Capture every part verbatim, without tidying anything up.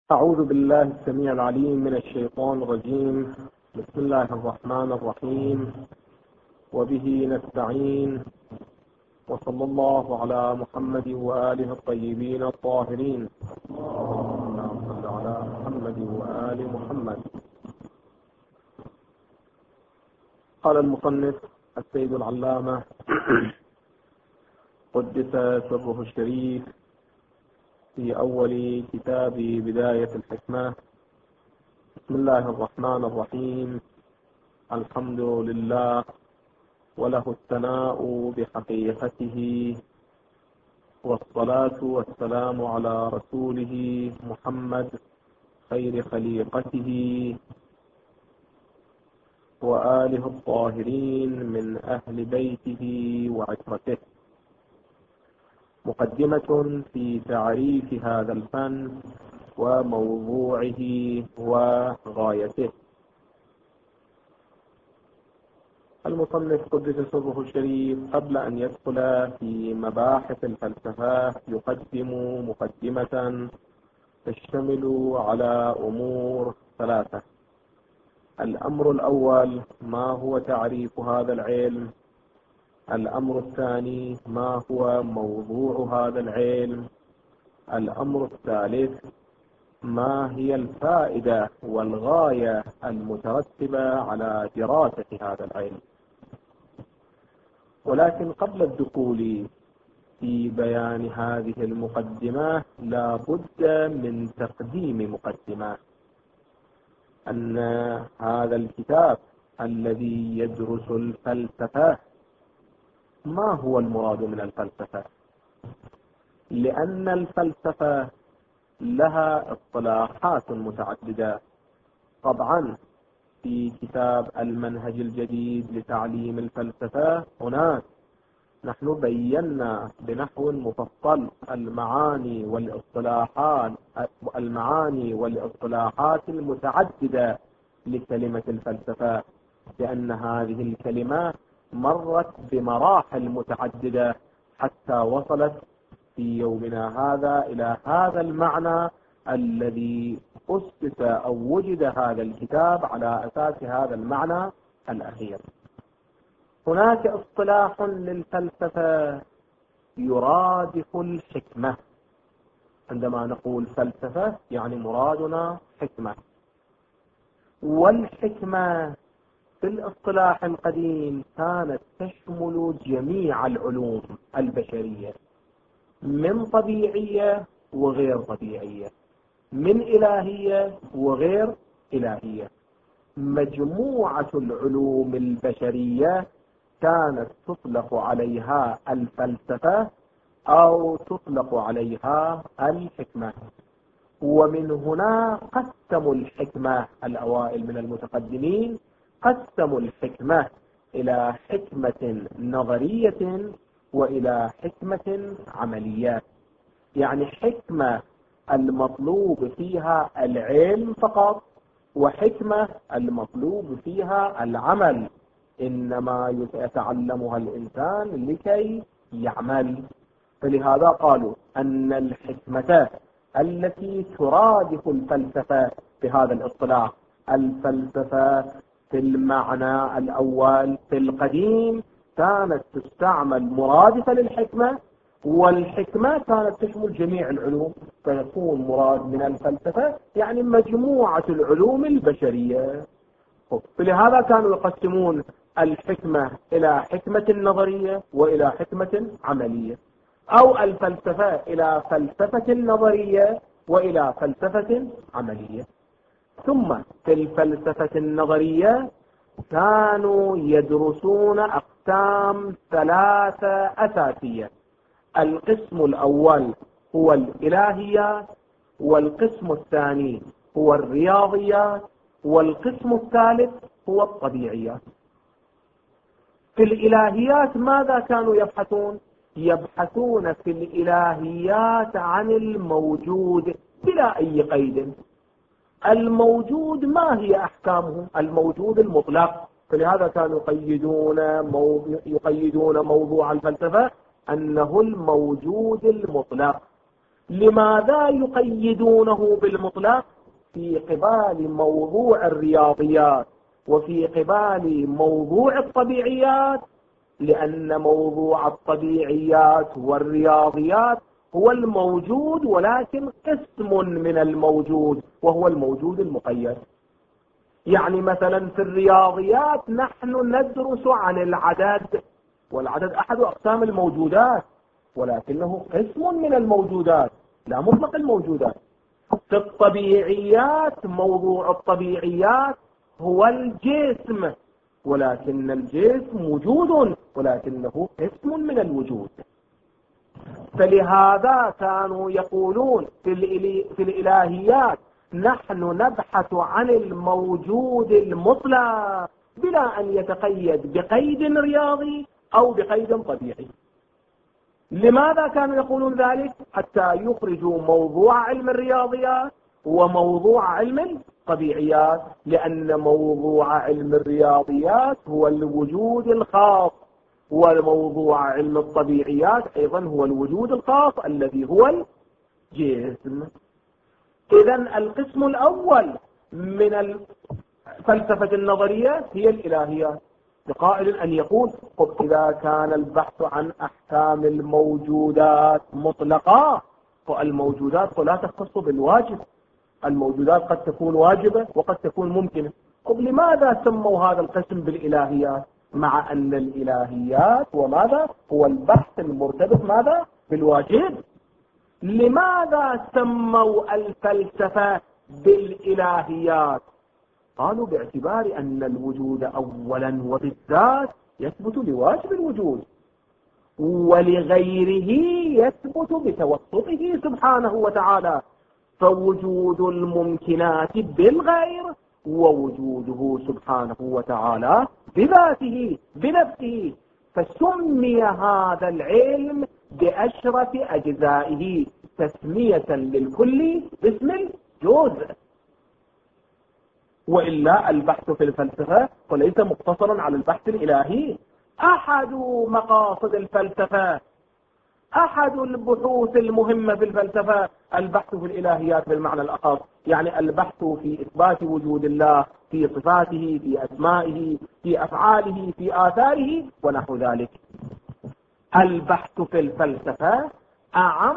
أعوذ بالله السميع العليم من الشيطان الرجيم. بسم الله الرحمن الرحيم، وبه نستعين، وصلى الله على محمد وآله الطيبين الطاهرين. اللهم صل على محمد وآل محمد. قال المصنف السيد العلامة قدس سره الشريف في أول كتاب بداية الحكمة: بسم الله الرحمن الرحيم، الحمد لله وله الثناء بحقيقته، والصلاة والسلام على رسوله محمد خير خليقته وآله الطاهرين من أهل بيته وعترته. مقدمة في تعريف هذا الفن وموضوعه وغايته. المصنف قدس سره الشريف قبل أن يدخل في مباحث الفلسفة يقدم مقدمة تشتمل على أمور ثلاثة. الأمر الأول: ما هو تعريف هذا العلم؟ الأمر الثاني: ما هو موضوع هذا العلم؟ الأمر الثالث: ما هي الفائدة والغاية المترتبة على دراسة هذا العلم؟ ولكن قبل الدخول في بيان هذه المقدمة لا بد من تقديم مقدمة، أن هذا الكتاب الذي يدرس الفلسفة ما هو المراد من الفلسفة؟ لأن الفلسفة لها اصطلاحات متعددة. طبعا في كتاب المنهج الجديد لتعليم الفلسفة هناك نحن بينا بنحو مفصل المعاني والاصطلاحات المعاني والاصطلاحات المتعددة لكلمة الفلسفة، لأن هذه الكلمة مرت بمراحل متعددة حتى وصلت في يومنا هذا إلى هذا المعنى الذي أسس أو وجد هذا الكتاب على أساس هذا المعنى الأخير. هناك اصطلاح للفلسفة يرادف الحكمة. عندما نقول فلسفة يعني مرادنا حكمة، والحكمة في الاصطلاح القديم كانت تشمل جميع العلوم البشرية، من طبيعية وغير طبيعية، من إلهية وغير إلهية. مجموعة العلوم البشرية كانت تطلق عليها الفلسفة أو تطلق عليها الحكمة. ومن هنا قسموا الحكمة الأوائل من المتقدمين، قسموا الحكمة إلى حكمة نظرية وإلى حكمة عملية. يعني حكمة المطلوب فيها العلم فقط، وحكمة المطلوب فيها العمل، إنما يتعلمها الإنسان لكي يعمل. فلهذا قالوا أن الحكمة التي ترادف الفلسفة بهذا الاصطلاح، الفلسفة في المعنى الأول في القديم كانت تستعمل مرادفة للحكمة، والحكمة كانت تشمل جميع العلوم، فيكون مراد من الفلسفة يعني مجموعة العلوم البشرية. فلهذا كانوا يقسمون الحكمة إلى حكمة نظرية وإلى حكمة عملية، أو الفلسفة إلى فلسفة نظرية وإلى فلسفة عملية. ثم في الفلسفة النظرية كانوا يدرسون أقسام ثلاثة أساسية. القسم الأول هو الإلهيات، والقسم الثاني هو الرياضيات، والقسم الثالث هو الطبيعيات. في الإلهيات ماذا كانوا يبحثون؟ يبحثون في الإلهيات عن الموجود بلا أي قيد. الموجود ما هي أحكامه؟ الموجود المطلق. فلهذا كانوا يقيدون مو... يقيدون موضوع الفلسفة أنه الموجود المطلق. لماذا يقيدونه بالمطلق في قبال موضوع الرياضيات وفي قبال موضوع الطبيعيات؟ لأن موضوع الطبيعيات والرياضيات هو الموجود، ولكن قسم من الموجود وهو الموجود المقيد. يعني مثلا في الرياضيات نحن ندرس عن العدد، والعدد أحد أقسام الموجودات، ولكنه قسم من الموجودات لا مطلق الموجودات. في الطبيعيات موضوع الطبيعيات هو الجسم، ولكن الجسم وجود ولكنه قسم من الوجود. فلهذا كانوا يقولون في الإلهيات نحن نبحث عن الموجود المطلق بلا أن يتقيد بقيد رياضي أو بقيد طبيعي. لماذا كانوا يقولون ذلك؟ حتى يخرجوا موضوع علم الرياضيات وموضوع علم الطبيعيات، لأن موضوع علم الرياضيات هو الوجود الخاص، وموضوع علم الطبيعيات أيضا هو الوجود الخاص الذي هو الجسم. إذن القسم الأول من الفلسفة النظرية هي الإلهيات. لقائل أن يقول طب إذا كان البحث عن أحكام الموجودات مطلقة، فالموجودات لا تختص بالواجب، الموجودات قد تكون واجبة وقد تكون ممكنة. طب لماذا سموا هذا القسم بالإلهيات مع أن الإلهيات وماذا هو البحث المرتبط ماذا بالواجب؟ لماذا سموا الفلسفة بالإلهيات؟ قالوا باعتبار أن الوجود أولا وبالذات يثبت لواجب الوجود، ولغيره يثبت بتوسطه سبحانه وتعالى، فوجود الممكنات بالغير ووجوده سبحانه وتعالى بذاته بنفسه. فسمي هذا العلم بأشرف أجزائه تسمية للكل باسم الجزء. وإلا البحث في الفلسفة وليس مقتصرا على البحث الإلهي. أحد مقاصد الفلسفة، أحد البحوث المهمة في الفلسفة البحث في الإلهيات بالمعنى الأخص، يعني البحث في إثبات وجود الله في صفاته، في أسمائه، في أفعاله، في آثاره ونحو ذلك. البحث في الفلسفة أعم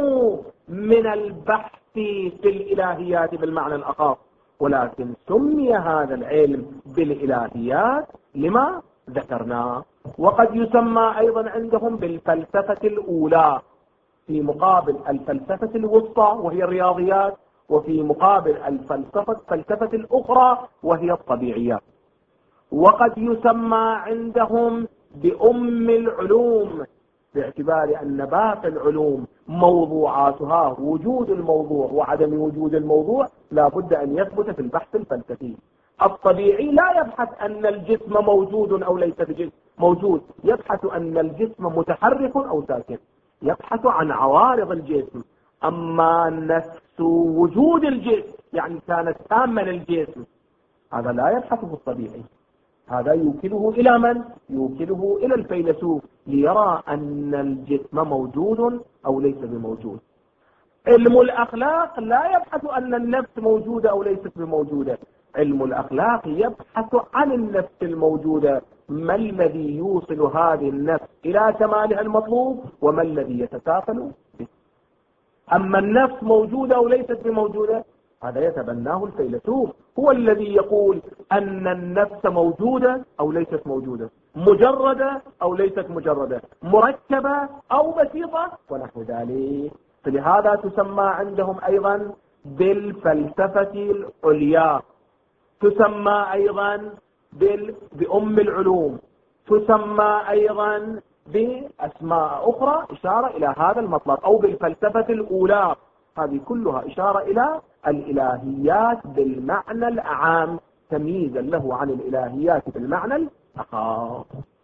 من البحث في الإلهيات بالمعنى الأخص، ولكن سمي هذا العلم بالإلهيات لما ذكرناه. وقد يسمى أيضا عندهم بالفلسفة الأولى في مقابل الفلسفة الوسطى وهي الرياضيات، وفي مقابل الفلسفة الفلسفة الأخرى وهي الطبيعيات. وقد يسمى عندهم بأم العلوم باعتبار أن باقي العلوم موضوعاتها وجود الموضوع وعدم وجود الموضوع لا بد أن يثبت في البحث الفلسفي. الطبيعي لا يبحث أن الجسم موجود أو ليس بجسم موجود، يبحث أن الجسم متحرك أو ساكن، يبحث عن عوارض الجسم. أما نفس وجود الجسم يعني كانت تاما الجسم، هذا لا يبحث في الطبيعي، هذا يوكله إلى من؟ يوكله إلى الفيلسوف ليرى أن الجسم موجود أو ليس بموجود. علم الأخلاق لا يبحث أن النفس موجودة أو ليست بموجودة، علم الأخلاق يبحث عن النفس الموجودة، ما الذي يوصل هذه النفس إلى كمالها المطلوب وما الذي يتكافل به. أما النفس موجودة أو ليست بموجودة هذا يتبناه الفيلسوف، هو الذي يقول أن النفس موجودة أو ليست موجودة، مجردة أو ليست مجردة، مركبة أو بسيطة ونحو ذلك. فلهذا تسمى عندهم أيضا بالفلسفة العليا، تسمى أيضا بأم العلوم، تسمى أيضا بأسماء أخرى إشارة إلى هذا المطلب، أو بالفلسفة الأولى. هذه كلها إشارة إلى الإلهيات بالمعنى الأعام تمييزا له عن الإلهيات بالمعنى الأخص.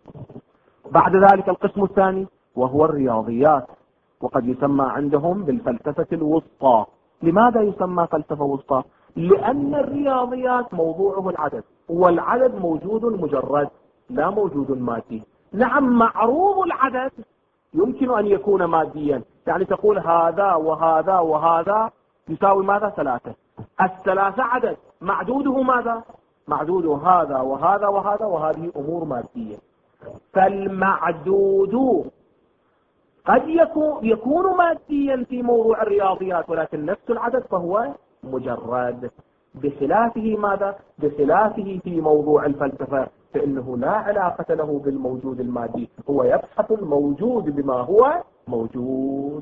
بعد ذلك القسم الثاني وهو الرياضيات، وقد يسمى عندهم بالفلسفة الوسطى. لماذا يسمى فلسفة وسطى؟ لأن الرياضيات موضوعه العدد، والعدد موجود مجرد لا موجود مادي. نعم معروض العدد يمكن أن يكون ماديا، يعني تقول هذا وهذا وهذا يساوي ماذا؟ ثلاثة. الثلاثة عدد، معدوده ماذا؟ معدوده هذا وهذا وهذا، وهذه أمور مادية. فالمعدود قد يكون, يكون ماديا في موضوع الرياضيات، ولكن نفس العدد فهو مجرد. بخلافه ماذا؟ بخلافه في موضوع الفلسفة، فإنه لا علاقة له بالموجود المادي، هو يبحث الموجود بما هو موجود.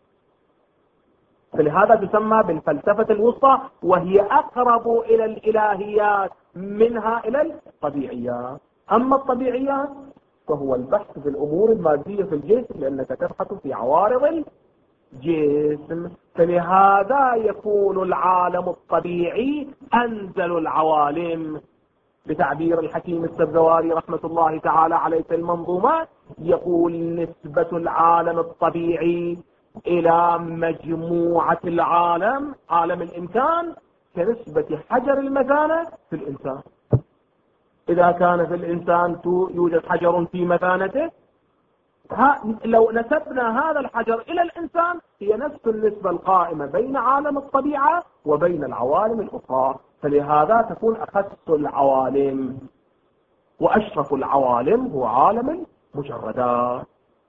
فلهذا تسمى بالفلسفة الوسطى، وهي أقرب إلى الإلهيات منها إلى الطبيعيات. أما الطبيعيات فهو البحث في الأمور المادية في الجسم، لأنك تبحث في عوارض الجسم. فلهذا يكون العالم الطبيعي أنزل العوالم. بتعبير الحكيم السبزواري رحمة الله تعالى عليه في المنظومة، يقول نسبة العالم الطبيعي إلى مجموعة العالم، عالم الإنسان، كنسبة حجر المثانة في الإنسان. إذا كان في الإنسان يوجد حجر في مثانته، لو نسبنا هذا الحجر إلى الإنسان هي نفس النسبة القائمة بين عالم الطبيعة وبين العوالم الأخرى. فلهذا تكون أخص العوالم وأشرف العوالم هو عالم المجردات.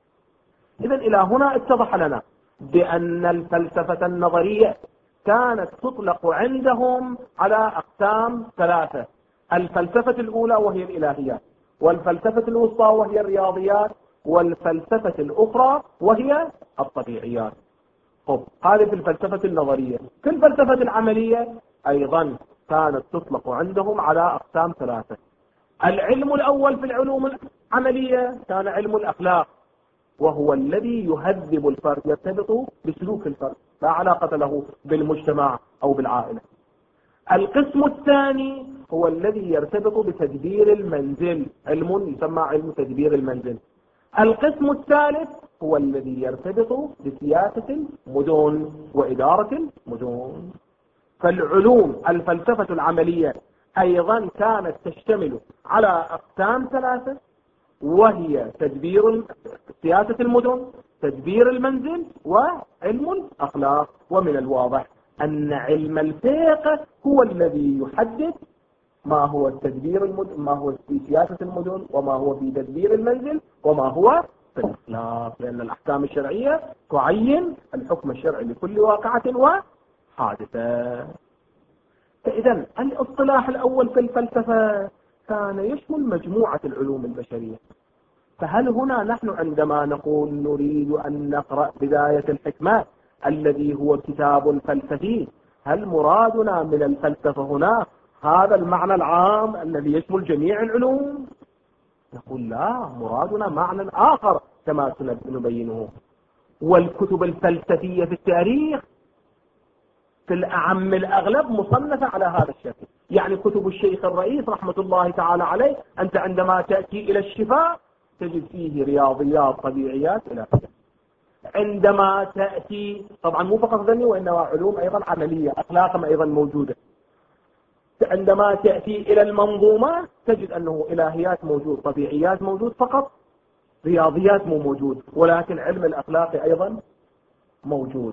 إذن إلى هنا اتضح لنا بأن الفلسفة النظرية كانت تطلق عندهم على أقسام ثلاثة: الفلسفة الأولى وهي الإلهيات، والفلسفة الوسطى وهي الرياضيات، والفلسفة الأخرى وهي الطبيعيات. طب هذه في الفلسفة النظرية. في الفلسفة العملية أيضا كانت تطلق عندهم على أقسام ثلاثة. العلم الأول في العلوم العملية كان علم الأخلاق، وهو الذي يهذب الفرد، يرتبط بسلوك الفرد، لا علاقة له بالمجتمع أو بالعائلة. القسم الثاني هو الذي يرتبط بتدبير المنزل، علم يسمى علم تدبير المنزل. القسم الثالث هو الذي يرتبط بسياسة المدن وإدارة المدن. فالعلوم الفلسفة العملية أيضا كانت تشتمل على أقسام ثلاثة، وهي تدبير سياسة المدن، تدبير المنزل، وعلم الأخلاق. ومن الواضح أن علم الفقه هو الذي يحدد ما هو التدبير المدن، ما هو في سياسة المدن، وما هو في تدبير المنزل، وما هو في الأخلاق، لأن الأحكام الشرعية تعين الحكم الشرعي لكل واقعة وحادثة. فإذا الاصطلاح الأول في الفلسفة كان يشمل مجموعة العلوم البشرية. فهل هنا نحن عندما نقول نريد أن نقرأ بداية الحكمة الذي هو كتاب فلسفي، هل مرادنا من الفلسفة هنا هذا المعنى العام الذي يشمل جميع العلوم؟ نقول لا، مرادنا معنى آخر كما سنبينه. والكتب الفلسفية في التاريخ في الأعم الأغلب مصنفة على هذا الشكل. يعني كتب الشيخ الرئيس رحمة الله تعالى عليه، أنت عندما تأتي إلى الشفاء تجد فيه رياضيات، طبيعيات، إلى آخره. عندما تأتي طبعا مو فقط ذني، وإنما علوم أيضا عملية، أخلاقهم أيضا موجودة. عندما تأتي إلى المنظومة تجد أنه إلهيات موجود، طبيعيات موجود، فقط رياضيات مو موجود، ولكن علم الأخلاق أيضا موجود.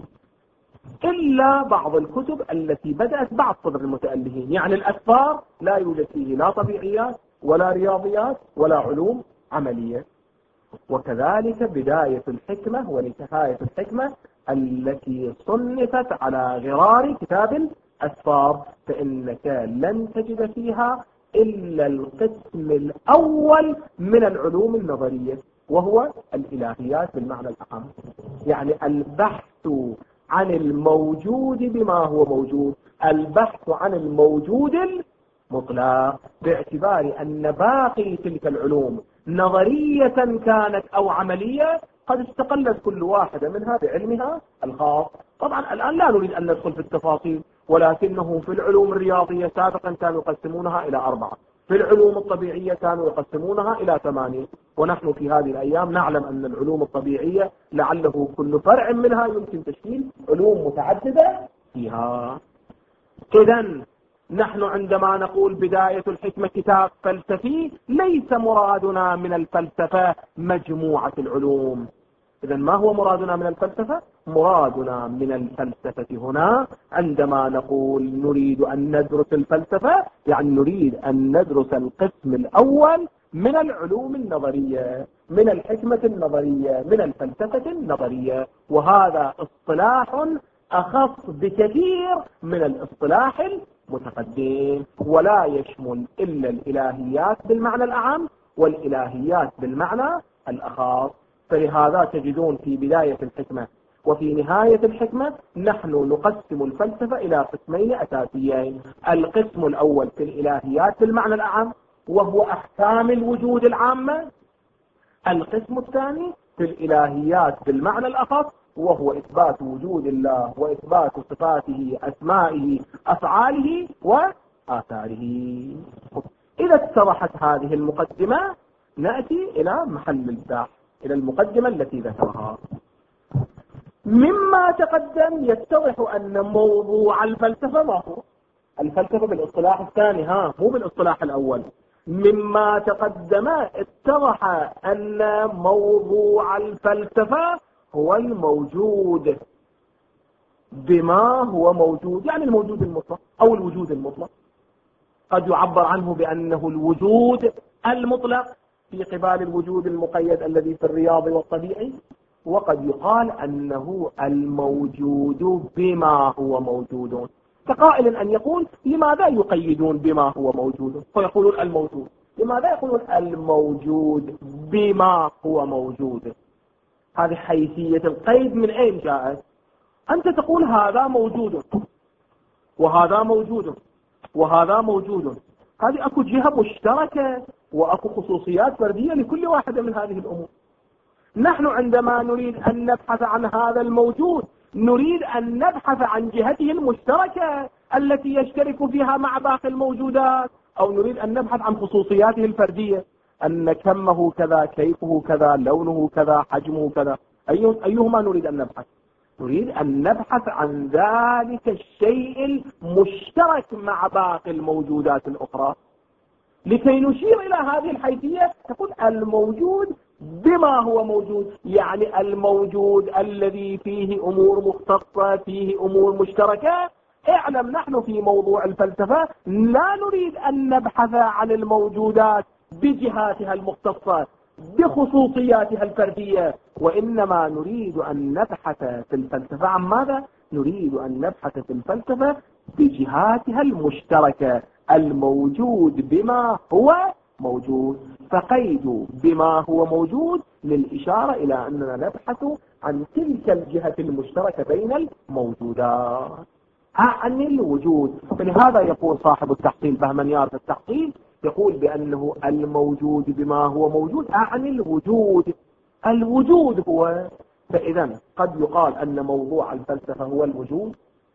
إلا بعض الكتب التي بدأت بعد صدر المتألهين، يعني الأسفار لا يوجد فيه لا طبيعيات ولا رياضيات ولا علوم عملية. وكذلك بداية الحكمة ونهاية الحكمة التي صنفت على غرار كتاب الأسفار، فإنك لن تجد فيها إلا القسم الأول من العلوم النظرية، وهو الإلهيات بالمعنى الأعم، يعني البحث عن الموجود بما هو موجود، البحث عن الموجود المطلق، باعتبار أن باقي تلك العلوم نظرية كانت أو عملية قد استقلت كل واحدة منها بعلمها الخاص. طبعا الآن لا نريد أن ندخل في التفاصيل، ولكنه في العلوم الرياضية سابقا كانوا يقسمونها إلى أربعة، في العلوم الطبيعية كانوا يقسمونها إلى ثمانية، ونحن في هذه الأيام نعلم أن العلوم الطبيعية لعله كل فرع منها يمكن تشكيل علوم متعددة فيها. إذن نحن عندما نقول بداية الحكمة كتاب فلسفي، ليس مرادنا من الفلسفة مجموعة العلوم، إذا ما هو مرادنا من الفلسفة؟ مرادنا من الفلسفة هنا عندما نقول نريد أن ندرس الفلسفة، يعني نريد أن ندرس القسم الأول من العلوم النظرية، من الحكمة النظرية، من الفلسفة النظرية. وهذا اصطلاح أخص بكثير من الاصطلاح المتقدم، ولا يشمل إلا الإلهيات بالمعنى الأعم والإلهيات بالمعنى الأخص. فلهذا تجدون في بداية الحكمة وفي نهاية الحكمة نحن نقسم الفلسفة إلى قسمين أساسيين: القسم الأول في الإلهيات بالمعنى الأعم وهو أحكام الوجود العامة، القسم الثاني في الإلهيات بالمعنى الأخص وهو إثبات وجود الله وإثبات صفاته، أسمائه، أفعاله وآثاره. إذا اتضحت هذه المقدمة نأتي إلى محل البحث، إلى المقدمة التي ذكرها. مما تقدم يتضح أن موضوع الفلسفة ما هو؟ الفلسفة بالاصطلاح الثاني، ها مو بالاصطلاح الأول. مما تقدم اتضح أن موضوع الفلسفة هو الموجود بما هو موجود، يعني الوجود المطلق أو الوجود المطلق. قد يعبر عنه بأنه الوجود المطلق في قبال الوجود المقيد الذي في الرياض والطبيعي، وقد يقال أنه الموجود بما هو موجود. كقائل أن يقول لماذا يقيدون بما هو موجود فيقولون الموجود؟ لماذا يقولون الموجود بما هو موجود؟ هذه حيثية القيد من أين جاءت؟ أنت تقول هذا موجود وهذا موجود وهذا موجود، هذه أكو جهة مشتركة وأكو خصوصيات فردية لكل واحدة من هذه الأمور. نحن عندما نريد أن نبحث عن هذا الموجود نريد أن نبحث عن جهته المشتركة التي يشترك فيها مع باقي الموجودات، أو نريد أن نبحث عن خصوصياته الفردية، أن كمه كذا، كيفه كذا، لونه كذا، حجمه كذا. أيهما نريد أن نبحث؟ نريد أن نبحث عن ذلك الشيء المشترك مع باقي الموجودات الأخرى. لكي نشير إلى هذه الحيثية تقول الموجود بما هو موجود، يعني الموجود الذي فيه أمور مختصة، فيه أمور مشتركة. اعلم نحن في موضوع الفلسفة لا نريد أن نبحث عن الموجودات بجهاتها المختصة بخصوصياتها الفردية، وإنما نريد أن نبحث في الفلسفة عن ماذا؟ نريد أن نبحث في الفلسفة بجهاتها المشتركة، الموجود بما هو موجود. فقيد بما هو موجود للإشارة إلى أننا نبحث عن تلك الجهة المشتركة بين الموجودات، عن الوجود. فلهذا يقول صاحب التحصيل بهمنيار في التحصيل يقول بأنه الموجود بما هو موجود عن الوجود، الوجود هو. فإذا قد يقال أن موضوع الفلسفة هو الوجود،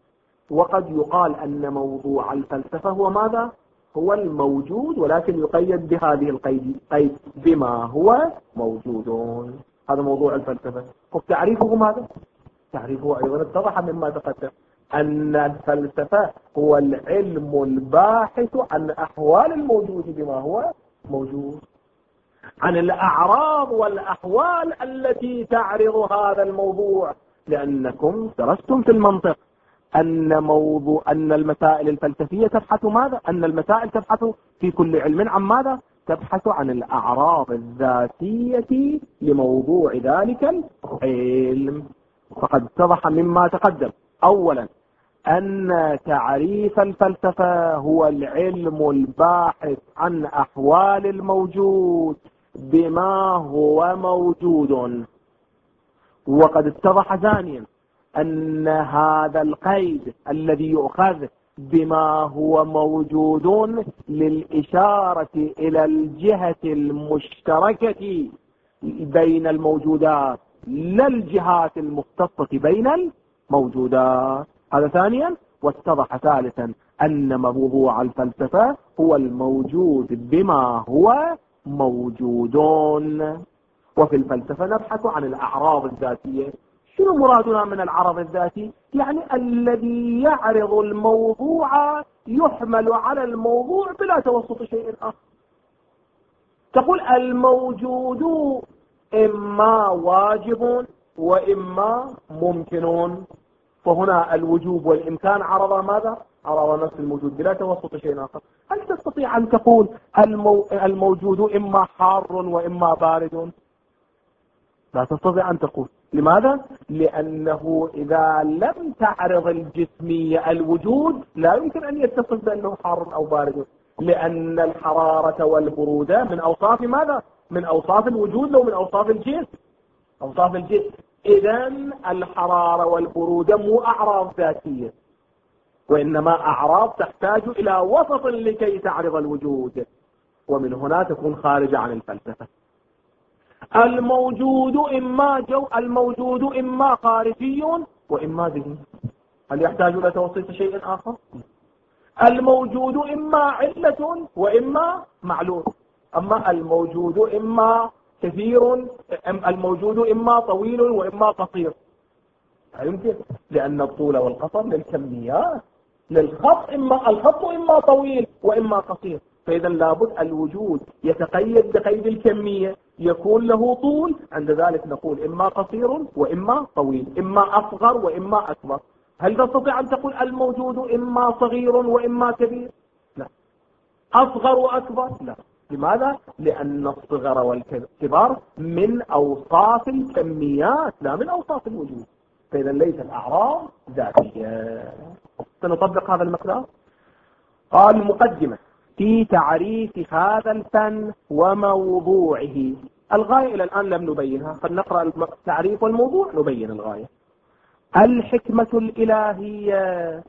وقد يقال أن موضوع الفلسفة هو ماذا؟ هو الموجود، ولكن يقيد بهذه القيد، قيد بما هو موجود. هذا موضوع الفلسفة. تعريفه ماذا؟ تعريفه أيضا اتضح مما تقدم أن الفلسفة هو العلم الباحث عن أحوال الموجود بما هو موجود، عن الأعراض والأحوال التي تعرض هذا الموضوع. لأنكم درستم في المنطق أن موضوع أن المسائل الفلسفية تبحث ماذا؟ أن المسائل تبحث في كل علم عن ماذا؟ تبحث عن الأعراض الذاتية لموضوع ذلك العلم. فقد اتضح مما تقدم أولا أن تعريف الفلسفة هو العلم الباحث عن أحوال الموجود بما هو موجود. وقد اتضح ثانيا أن هذا القيد الذي يؤخذ بما هو موجود للإشارة إلى الجهة المشتركة بين الموجودات لا الجهات المختصة بين الموجودات. هذا ثانيا. واتضح ثالثا أن موضوع الفلسفة هو الموجود بما هو موجودون. وفي الفلسفة نبحث عن الأعراض الذاتية. شنو مرادنا من العرض الذاتي؟ يعني الذي يعرض الموضوع يحمل على الموضوع بلا توسط شيء آخر. تقول الموجود إما واجب وإما ممكن. فهنا الوجوب والإمكان عرض ماذا؟ عرض نفس الموجود بلا توسط شيء آخر. هل تستطيع أن تقول المو... الموجود إما حار وإما بارد؟ لا تستطيع أن تقول. لماذا؟ لأنه إذا لم تعرض الجسمية الوجود لا يمكن أن يتصف بأنه حار أو بارد، لأن الحرارة والبرودة من أوصاف ماذا؟ من أوصاف الوجود لو من أوصاف الجسم، أوصاف الجسم. إذن الحرارة والبرودة مو أعراض ذاتية، وإنما أعراض تحتاج إلى وسط لكي تعرض الوجود، ومن هنا تكون خارجة عن الفلسفة. الموجود إما جو الموجود إما خارجي وإما ذهني. هل يحتاج إلى توسيط شيء آخر؟ الموجود إما علة وإما معلول. أما الموجود إما كثير، الموجود إما طويل وإما قصير. لا يمكن، لأن الطول والقصر للكميات. للخط إما الخط إما طويل وإما قصير، فإذا لابد الوجود يتقيد بقيد الكمية، يكون له طول، عند ذلك نقول إما قصير وإما طويل، إما أصغر وإما أكبر. هل تستطيع أن تقول الموجود إما صغير وإما كبير؟ لا. أصغر وأكبر؟ لا. لماذا؟ لأن الصغر والكبار من أوصاف الكميات لا من أوصاف الوجود، فإذا ليس الأعراض ذاتية. سنطبق هذا المقدار. قال مقدمة في تعريف هذا الفن وموضوعه. الغاية إلى الآن لم نبينها، فلنقرأ التعريف والموضوع نبين الغاية. الحكمة الإلهية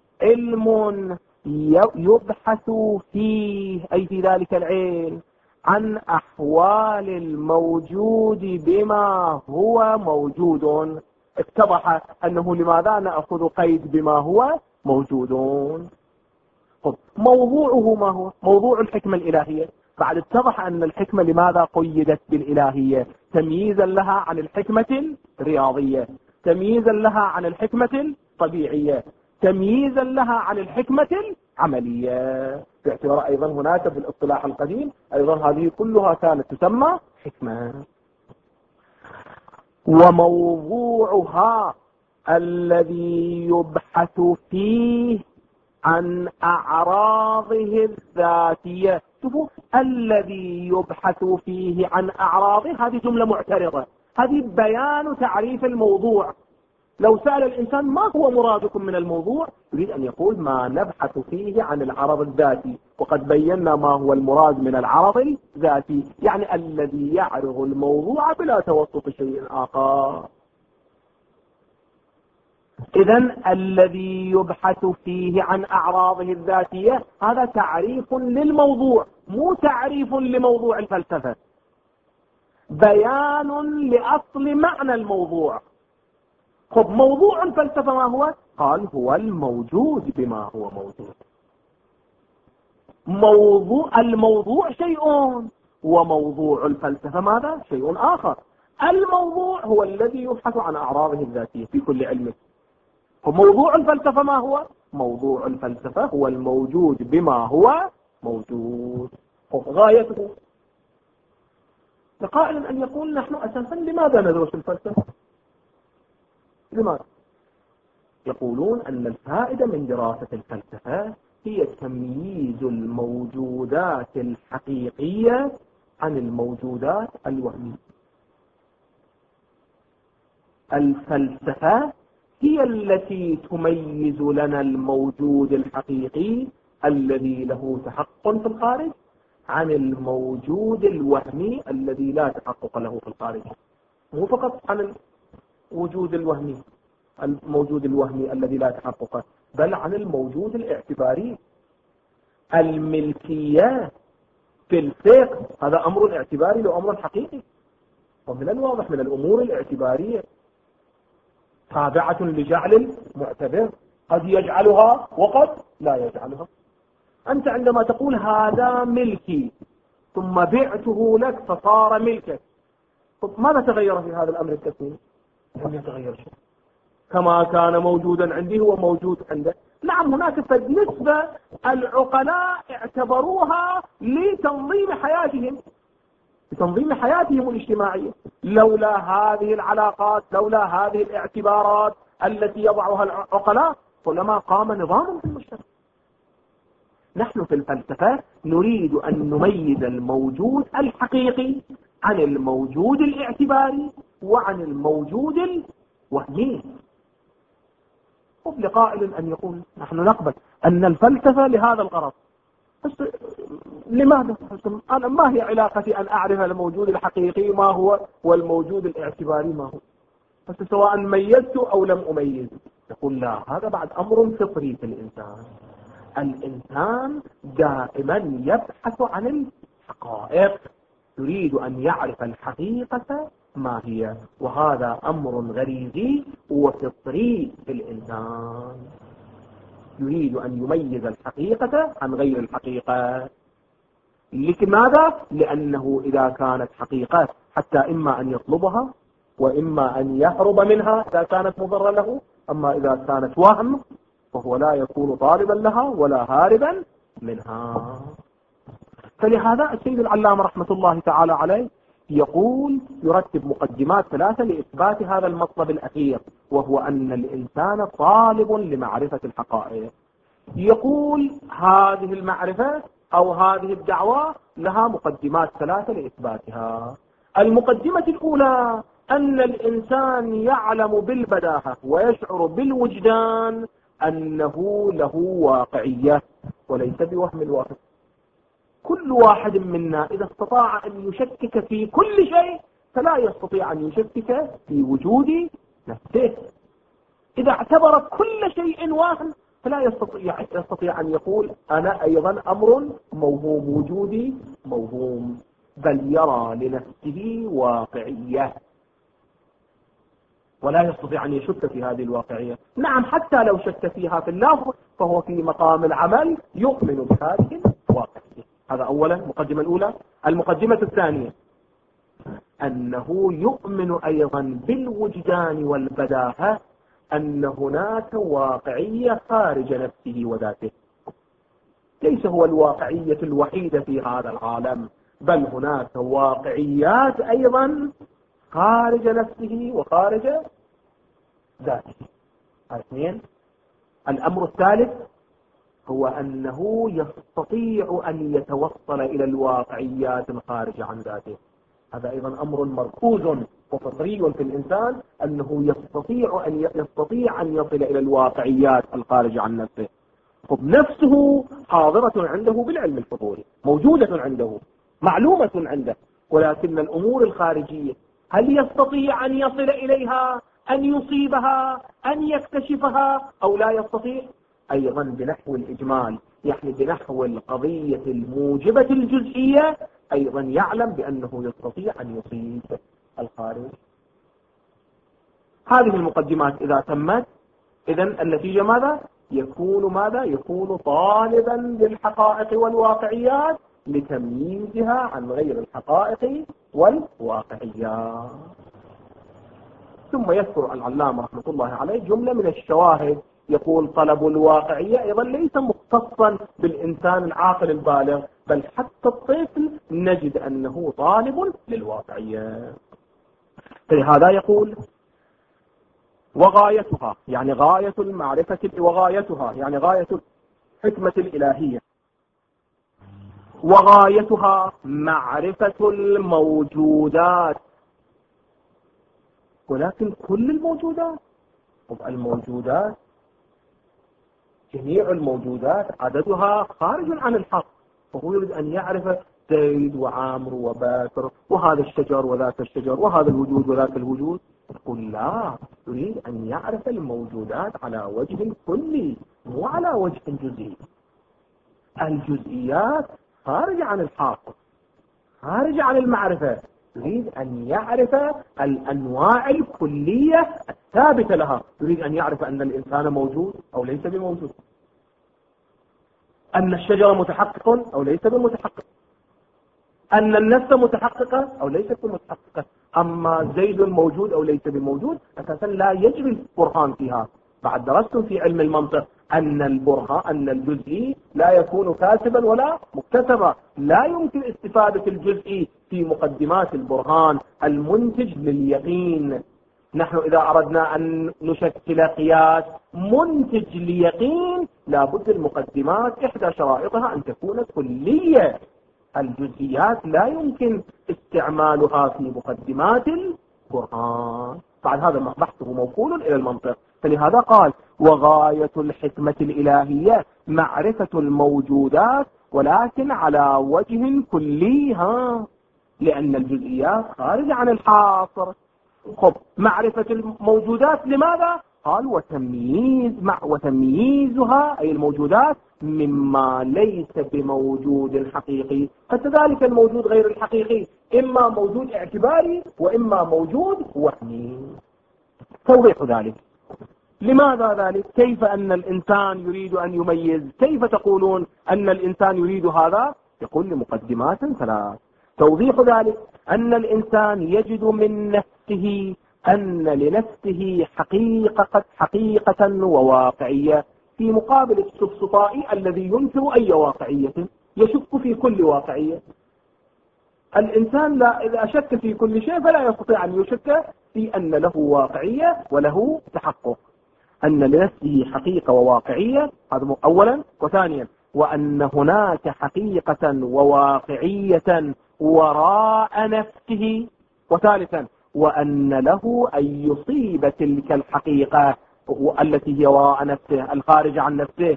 علم يبحث فيه، أي في ذلك العلم، عن أحوال الموجود بما هو موجود. اتضح أنه لماذا نأخذ قيد بما هو موجودون. موضوعه ما هو؟ موضوع الحكمة الإلهية. بعد اتضح أن الحكمة لماذا قيدت بالإلهية؟ تمييزا لها عن الحكمة الرياضية، تمييزا لها عن الحكمة الطبيعية، تمييزا لها عن الحكمة العملية. باعتبار أيضا هناك في الاصطلاح القديم أيضا هذه كلها كانت تسمى حكمة. وموضوعها الذي يبحث فيه عن أعراضه الذاتية. شوفوا، الذي يبحث فيه عن أعراضه، هذه جملة معترضة، هذه بيان تعريف الموضوع. لو سأل الإنسان ما هو مرادكم من الموضوع، يريد أن يقول ما نبحث فيه عن العرض الذاتي، وقد بينا ما هو المراد من العرض الذاتي، يعني الذي يعرض الموضوع بلا توسط شيء آخر. إذن الذي يبحث فيه عن أعراضه الذاتية هذا تعريف للموضوع، مو تعريف لموضوع الفلسفة، بيان لأصل معنى الموضوع. خب موضوع الفلسفة ما هو؟ قال هو الموجود بما هو موجود. موضوع الموضوع شيء، وموضوع الفلسفة ماذا؟ شيء آخر. الموضوع هو الذي يبحث عن أعراضه الذاتية في كل علم. وموضوع الفلسفة ما هو؟ موضوع الفلسفة هو الموجود بما هو موجود. غايته لقائل أن يقول نحن أساسا لماذا ندرس الفلسفة؟ لماذا؟ يقولون أن الفائدة من دراسة الفلسفة هي تمييز الموجودات الحقيقية عن الموجودات الوهمية. الفلسفة هي التي تميز لنا الموجود الحقيقي الذي له تحقق في الخارج عن الموجود الوهمي الذي لا تحقق له في الخارج. مو فقط عن الوجود الوهمي الموجود الوهمي الذي لا تحقق، بل عن الموجود الاعتباري. الملكية في الفقه هذا أمر اعتباري لأمر حقيقي، ومن الواضح من الأمور الاعتبارية تابعة لجعل المعتبر، قد يجعلها وقد لا يجعلها. أنت عندما تقول هذا ملكي ثم بعته لك فصار ملكك، ماذا تغير في هذا الأمر التسمية؟ لم يتغير شيء، كما كان موجودا عندي هو موجود عنده. نعم هناك نسبة العقلاء اعتبروها لتنظيم حياتهم، بتنظيم حياتهم الاجتماعية. لولا هذه العلاقات، لولا هذه الاعتبارات التي يضعها العقلاء، فلما قام نظام في المجتمع. نحن في الفلسفة نريد أن نميز الموجود الحقيقي عن الموجود الاعتباري وعن الموجود الوهمي. لقائل أن يقول نحن نقبل أن الفلسفة لهذا الغرض، بس لماذا؟ أنا ما هي علاقتي أن أعرف الموجود الحقيقي ما هو والموجود الاعتباري ما هو، بس سواء ميزت أو لم أميز. نقول لا، هذا بعد أمر فطري في الإنسان. الإنسان دائما يبحث عن الحقائق، يريد أن يعرف الحقيقة ما هي، وهذا أمر غريزي وفطري في الإنسان. يريد أن يميز الحقيقة عن غير الحقيقة. لماذا؟ لأنه إذا كانت حقيقة حتى إما أن يطلبها وإما أن يهرب منها إذا كانت مضرة له، أما إذا كانت وهم فهو لا يكون طالبا لها ولا هاربا منها. فلهذا السيد العلامة رحمة الله تعالى عليه يقول يرتب مقدمات ثلاثة لإثبات هذا المطلب الأخير، وهو أن الإنسان طالب لمعرفة الحقائق. يقول هذه المعرفة أو هذه الدعوة لها مقدمات ثلاثة لإثباتها. المقدمة الأولى أن الإنسان يعلم بالبداهة ويشعر بالوجدان أنه له واقعية وليس بوهم الواقع. كل واحد منا إذا استطاع أن يشكك في كل شيء فلا يستطيع أن يشكك في وجود نفسه. إذا اعتبر كل شيء واهم فلا يستطيع, يستطيع أن يقول أنا أيضا أمر موهوم، وجودي موهوم، بل يرى لنفسه واقعية ولا يستطيع أن يشك في هذه الواقعية. نعم، حتى لو شك فيها في اللفظ فهو في مقام العمل يؤمن بهذه الواقعية. هذا أولا، المقدمة الأولى. المقدمة الثانية أنه يؤمن أيضا بالوجدان والبداهة أن هناك واقعية خارج نفسه وذاته، ليس هو الواقعية الوحيدة في هذا العالم، بل هناك واقعيات أيضا خارج نفسه وخارج ذاته. اثنين. الأمر الثالث هو أنه يستطيع أن يتوصل إلى الواقعيات الخارجة عن ذاته. هذا أيضا أمر مركوز وفطري في الإنسان، أنه يستطيع أن يستطيع أن يصل إلى الواقعيات الخارجة عن نفسه. نفسه حاضرة عنده بالعلم الفطوري، موجودة عنده، معلومة عنده، ولكن الأمور الخارجية هل يستطيع أن يصل إليها، أن يصيبها، أن يكتشفها، أو لا يستطيع؟ أيضا بنحو الإجمال، يعني بنحو القضية الموجبة الجزئية، أيضا يعلم بأنه يستطيع أن يصيب الخارج. هذه المقدمات إذا تمت، إذن النتيجة ماذا؟ يكون ماذا؟ يكون طالبا للحقائق والواقعيات لتمييزها عن غير الحقائق والواقعيات. ثم يذكر العلامة رحمة الله عليه جملة من الشواهد، يقول طلب الواقعية أيضا ليس مختصا بالإنسان العاقل البالغ، بل حتى الطفل نجد أنه طالب للواقعية. فلهذا يقول وغايتها، يعني غاية المعرفة، وغايتها يعني غاية الحكمة الإلهية، وغايتها معرفة الموجودات. ولكن كل الموجودات، الموجودات جميع الموجودات عددها خارج عن الحق، فهو يريد أن يعرف زيد وعامر وباكر وهذا الشجر وذاك الشجر وهذا الوجود وذاك الوجود. يقول لا، يريد أن يعرف الموجودات على وجه كلي مو على وجه جزئي. الجزئيات خارجة عن الحق، خارجة عن المعرفة، يريد أن يعرف الأنواع الكلية الثابتة لها. يريد أن يعرف أن الإنسان موجود أو ليس بموجود، أن الشجرة متحقق أو ليس بمتحقق، أن النفس متحققة أو ليست بمتحققة. أما زيد موجود أو ليس بموجود أساسا لا يجري البرهان فيها. بعد درستم في علم المنطق أن البرهان أن الجزئي لا يكون كاسبا ولا مكتسبا، لا يمكن استفادة الجزئي في مقدمات البرهان المنتج لليقين. نحن إذا أردنا أن نشكل قياس منتج ليقين لابد المقدمات إحدى شرائطها أن تكون كلية. الجزئيات لا يمكن استعمالها في مقدمات البرهان. بعد هذا بحثه موصول إلى المنطق. فلهذا قال وغاية الحكمة الإلهية معرفة الموجودات ولكن على وجه كليها، لأن الجزئيات خارجة عن الحاصر. خب معرفة الموجودات لماذا؟ قال وتمييز مع وتمييزها أي الموجودات مما ليس بموجود حقيقي. فكذلك الموجود غير الحقيقي إما موجود اعتباري وإما موجود وهمي. توضيح ذلك. لماذا ذلك؟ كيف أن الإنسان يريد أن يميز؟ كيف تقولون أن الإنسان يريد هذا؟ يقول لمقدمات ثلاث. توضيح ذلك أن الإنسان يجد من نفسه أن لنفسه حقيقة حقيقة وواقعية، في مقابل السفسطائي الذي ينكر أي واقعية، يشك في كل واقعية. الإنسان لا إذا شك في كل شيء فلا يستطيع أن يشك في أن له واقعية وله تحقق. أن لنفسه حقيقة وواقعية هذا أولا، وثانيا وأن هناك حقيقة وواقعية وراء نفسه، وثالثا وأن له أن يصيب تلك الحقيقة التي هي وراء نفسه الخارج عن نفسه.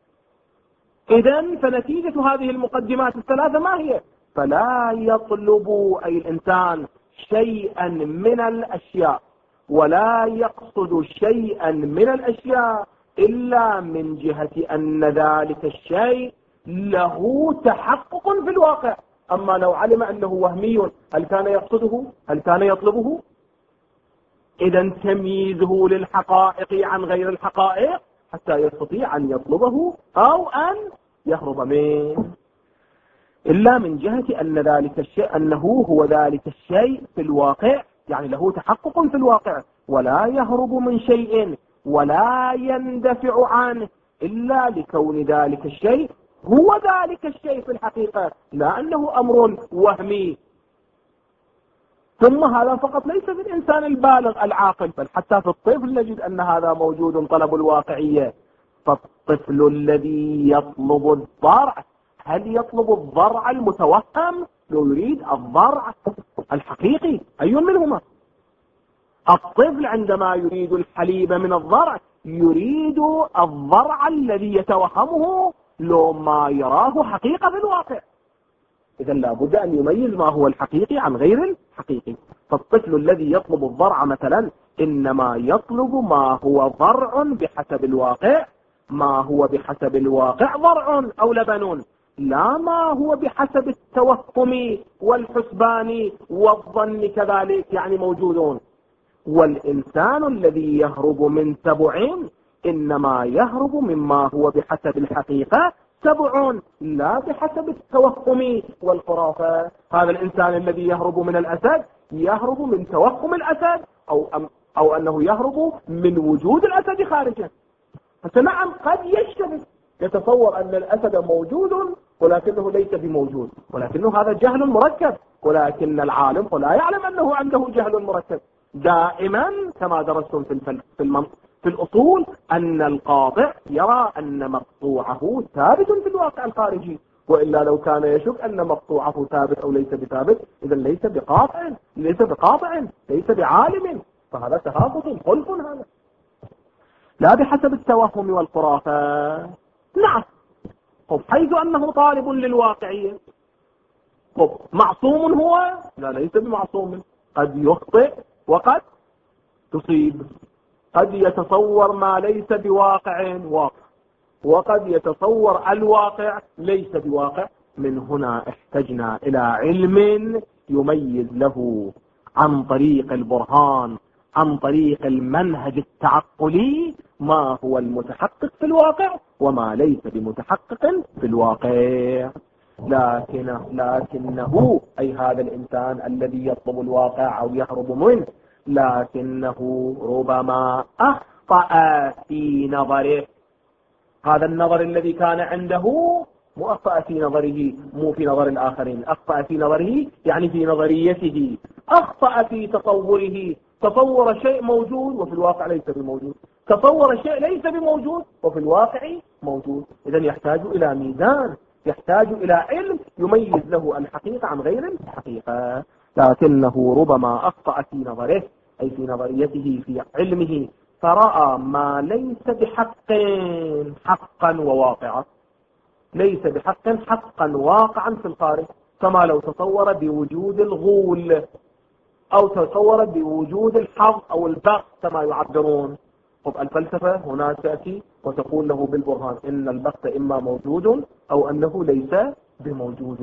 إذن فنتيجة هذه المقدمات الثلاثة ما هي؟ فلا يطلب أي الإنسان شيئا من الأشياء ولا يقصد شيئا من الأشياء إلا من جهة أن ذلك الشيء له تحقق في الواقع. أما لو علم أنه وهمي هل كان يقصده؟ هل كان يطلبه؟ إذن تمييزه للحقائق عن غير الحقائق حتى يستطيع أن يطلبه أو أن يهرب منه، إلا من جهة أن ذلك الشيء أنه هو ذلك الشيء في الواقع، يعني له تحقق في الواقع ولا يهرب من شيء ولا يندفع عنه إلا لكون ذلك الشيء هو ذلك الشيء في الحقيقة، لا أنه أمر وهمي. ثم هذا فقط ليس في الإنسان البالغ العاقل، بل حتى في الطفل نجد أن هذا موجود طلب الواقعية. فالطفل الذي يطلب الضرع هل يطلب الضرع المتوهم لو يريد الضرع الحقيقي؟ أي منهما؟ الطفل عندما يريد الحليب من الضرع يريد الضرع الذي يتوهمه لو ما يراه حقيقة في الواقع. إذا لابد أن يميز ما هو الحقيقي عن غير الحقيقي. فالطفل الذي يطلب الضرع مثلا إنما يطلب ما هو ضرع بحسب الواقع، ما هو بحسب الواقع ضرع أو لبن، لا ما هو بحسب التوهم والحسبان والظن كذلك يعني موجودون. والإنسان الذي يهرب من سبع إنما يهرب مما هو بحسب الحقيقة سبع لا بحسب التوهم والخرافة. هذا الإنسان الذي يهرب من الأسد يهرب من توهم الأسد أو, أم أو أنه يهرب من وجود الأسد خارجه. فنعم قد يشتبه يتصور أن الأسد موجود ولكنه ليس بموجود، ولكنه هذا جهل مركب، ولكن العالم لا يعلم أنه عنده جهل مركب. دائما كما درستم في الفل... في, المن... في الأصول أن القاطع يرى أن مقطوعه ثابت في الواقع الخارجي، وإلا لو كان يشك أن مقطوعه ثابت أو ليس بثابت إذا ليس بقاطع ليس بقاطع ليس بعالم. فهذا تهافت خلف هذا لا بحسب التوهم والخرافة. نعم. طب حيث أنه طالب للواقعية، طب معصوم هو؟ لا ليس بمعصوم، قد يخطئ وقد تصيب، قد يتصور ما ليس بواقع واقع وقد يتصور الواقع ليس بواقع. من هنا احتجنا إلى علم يميز له عن طريق البرهان عن طريق المنهج التعقلي ما هو المتحقق في الواقع وما ليس بمتحقق في الواقع. لكنه, لكنه أي هذا الإنسان الذي يطلب الواقع أو يهرب منه لكنه ربما أخطأ في نظره. هذا النظر الذي كان عنده مو أخطأ في نظره، مو في نظر الآخرين، أخطأ في نظره يعني في نظريته، أخطأ في تصوره، تصور شيء موجود وفي الواقع ليس بموجود، تصور شيء ليس بموجود وفي الواقع موجود. إذن يحتاج إلى ميزان، يحتاج إلى علم يميز له الحقيقة عن غير الحقيقة. لكنه ربما أخطأ في نظره أي في نظريته في علمه، فرأى ما ليس بحق حقا وواقعا، ليس بحق حقا واقعا في الخارج، كما لو تصور بوجود الغول أو تصور بوجود الحظ أو البغي كما يعبرون. طب الفلسفة هنا تأتي وتقول له بالبرهان إن البغي إما موجود أو أنه ليس بموجود.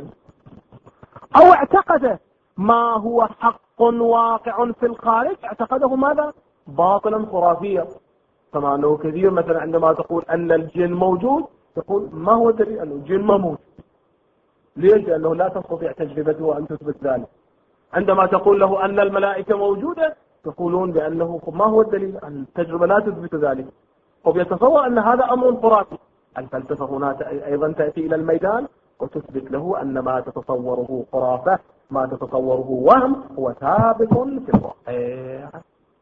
أو اعتقد ما هو حق واقع في الخارج، اعتقده ماذا؟ باطلا خرافيا. كما أنه كثير مثلا عندما تقول أن الجن موجود تقول ما هو الدليل أنه الجن ما موجود؟ ليش؟ لأنه لا تستطيع تجربته أن تثبت ذلك. عندما تقول له أن الملائكة موجودة تقولون بأنه ما هو الدليل؟ التجربة لا تثبت ذلك. وبيتصور أن هذا أمر خرافي. الفلسفة هنا أيضا تأتي إلى الميدان وتثبت له أن ما تتصوره خرافة، ما تتصوره وهم، هو ثابت في الواقع.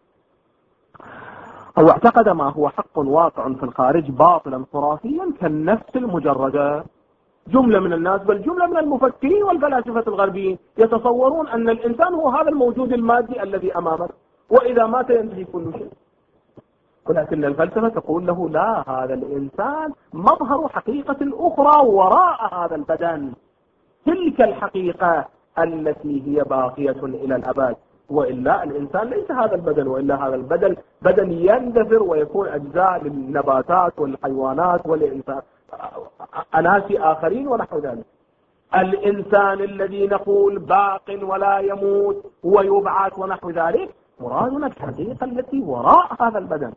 أو اعتقد ما هو حق واقع في الخارج باطلا خرافيا كالنفس المجردة. جملة من الناس بل جملة من المفكرين والفلاسفة الغربيين يتصورون أن الإنسان هو هذا الموجود المادي الذي أمامك، وإذا مات ينتهي كل شيء. ولكن الفلسفة تقول له لا، هذا الإنسان مظهر حقيقة أخرى وراء هذا البدن، تلك الحقيقة التي هي باقية إلى الأبد. وإلا الإنسان ليس هذا البدن، وإلا هذا البدن بدن يندثر ويكون أجزاء للنباتات والحيوانات والإنسان أناس آخرين ونحو ذلك. الإنسان الذي نقول باق ولا يموت ويبعث ونحو ذلك مرادنا الحقيقة التي وراء هذا البدن.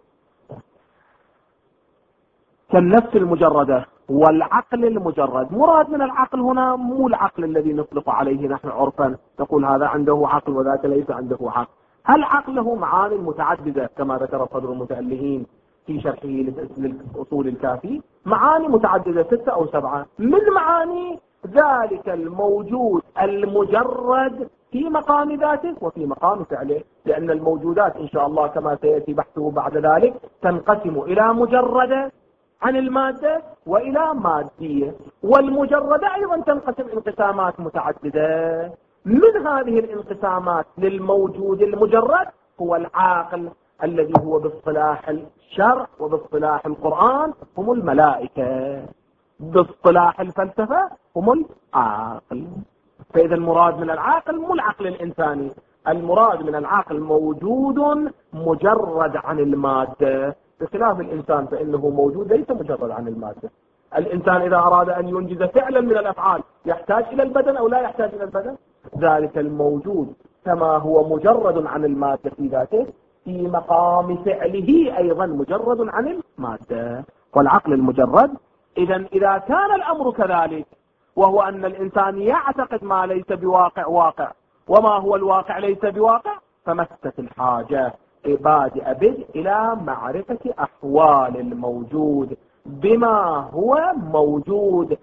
كالنفس المجردة والعقل المجرد. مراد من العقل هنا مو العقل الذي نطلق عليه نحن عرفا، نقول هذا عنده عقل وذاك ليس عنده عقل. هل عقله معاني متعددة كما ذكر صدر المتألهين في شرحه للأصول الكافي؟ معاني متعددة ستة أو سبعة. من معاني ذلك الموجود المجرد في مقام ذاته وفي مقام فعله، لأن الموجودات إن شاء الله كما سيأتي بحثه بعد ذلك تنقسم إلى مجردة عن المادة وإلى مادية، والمجردة أيضا تنقسم انقسامات متعددة. من هذه الانقسامات للموجود المجرد هو العاقل الذي هو باصطلاح الشرع وباصطلاح القرآن هم الملائكة، باصطلاح الفلسفة هم العاقل. فإذا المراد من العاقل مو العقل الإنساني، المراد من العاقل موجود مجرد عن المادة، بخلاف الإنسان فإنه موجود ليس مجرد عن المادة. الإنسان إذا أراد أن ينجز فعلا من الأفعال يحتاج إلى البدن أو لا يحتاج إلى البدن؟ ذلك الموجود كما هو مجرد عن المادة في ذاته في مقام فعله أيضا مجرد عن المادة. والعقل المجرد إذا إذا كان الأمر كذلك، وهو أن الإنسان يعتقد ما ليس بواقع واقع، وما هو الواقع ليس بواقع، فمست الحاجة بادئ بدء إلى معرفة أحوال الموجود بما هو موجود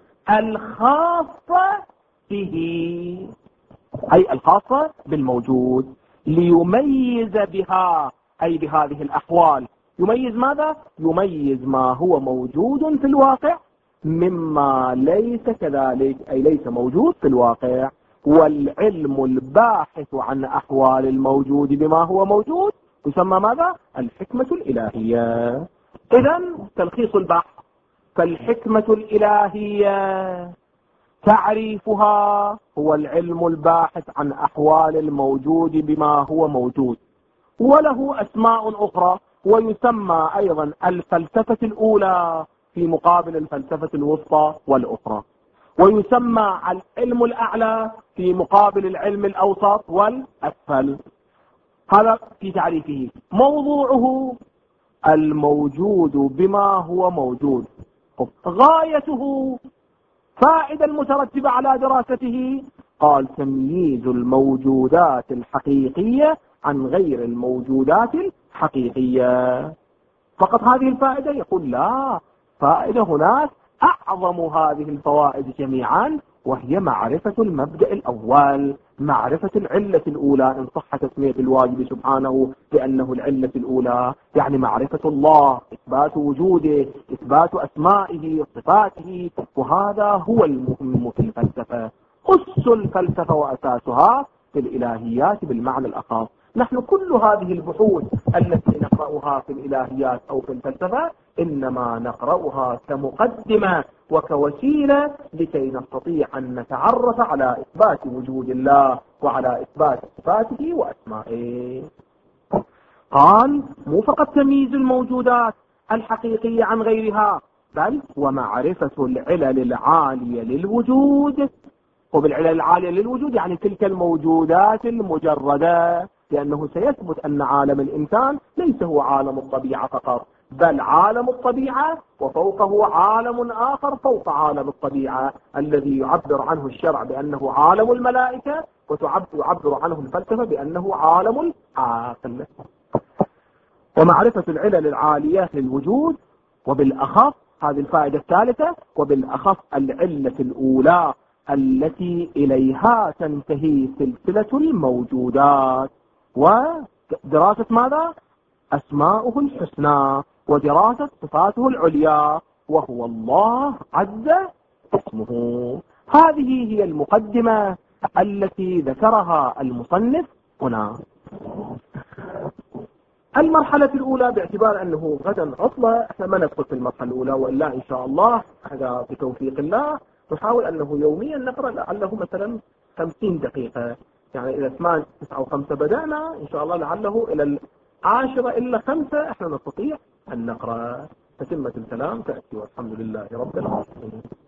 الخاصة به، أي الخاصة بالموجود، ليميز بها أي بهذه الأحوال. يميز ماذا؟ يميز ما هو موجود في الواقع مما ليس كذلك، أي ليس موجود في الواقع. والعلم الباحث عن أحوال الموجود بما هو موجود يسمى ماذا؟ الحكمة الإلهية. إذن تلخيص البحث، فالحكمة الإلهية تعريفها هو العلم الباحث عن أحوال الموجود بما هو موجود، وله أسماء أخرى، ويسمى أيضا الفلسفة الأولى في مقابل الفلسفة الوسطى والأخرى، ويسمى العلم الأعلى في مقابل العلم الأوسط والأسفل. هذا في تعريفه. موضوعه الموجود بما هو موجود. غايته فائدة المترتبة على دراسته، قال تمييز الموجودات الحقيقية عن غير الموجودات الحقيقية. فقط هذه الفائدة؟ يقول لا، فائدة هناك أعظم هذه الفوائد جميعا، وهي معرفة المبدأ الأول، معرفة العلة الأولى إن صح تسمية الواجب سبحانه بأنه العلة الأولى، يعني معرفة الله، إثبات وجوده، إثبات أسمائه صفاته. وهذا هو المهم في الفلسفة، أس الفلسفة وأساسها في الإلهيات بالمعنى الأخص. نحن كل هذه البحوث التي نقرأها في الإلهيات أو في الفلسفة إنما نقرأها كمقدمة وكوسيلة لكي نستطيع أن نتعرف على إثبات وجود الله وعلى إثبات صفاته وأسمائه. قال مو فقط تمييز الموجودات الحقيقية عن غيرها، بل ومعرفة العلل العالية للوجود. وبالعلل العالية للوجود يعني تلك الموجودات المجردة، لأنه سيثبت أن عالم الإنسان ليس هو عالم الطبيعة فقط، بل عالم الطبيعة وفوقه عالم آخر فوق عالم الطبيعة الذي يعبر عنه الشرع بأنه عالم الملائكة، وتعبر عنه الفلسفة بأنه عالم العاقل. ومعرفة العلل العالية للوجود، وبالأخص هذه الفائدة الثالثة، وبالأخص العلة الأولى التي إليها تنتهي سلسلة الموجودات، ودراسة ماذا؟ أسماؤه الحسنى، ودراسة صفاته العليا، وهو الله عز اسمه. هذه هي المقدمة التي ذكرها المصنف هنا. المرحلة الأولى باعتبار أنه غدا عطلة، احنا ما ندخل في المرحلة الأولى، وإلا إن شاء الله هذا بتوفيق الله نحاول أنه يوميا نقرأ لعله مثلا خمسين دقيقة، يعني إذا ثمان تسعة وخمسة بدأنا إن شاء الله لعله إلى العاشرة إلا خمسة احنا نستطيع أن نقرأ. تتمة الكلام تأتي والحمد لله رب العالمين.